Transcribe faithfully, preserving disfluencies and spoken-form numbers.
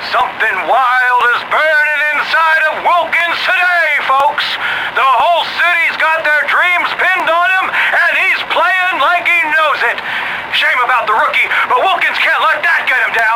Something wild is burning inside of Wilkins today, folks. The whole city's got their dreams pinned on him, and he's playing like he knows it. Shame about the rookie, but Wilkins can't let that get him down.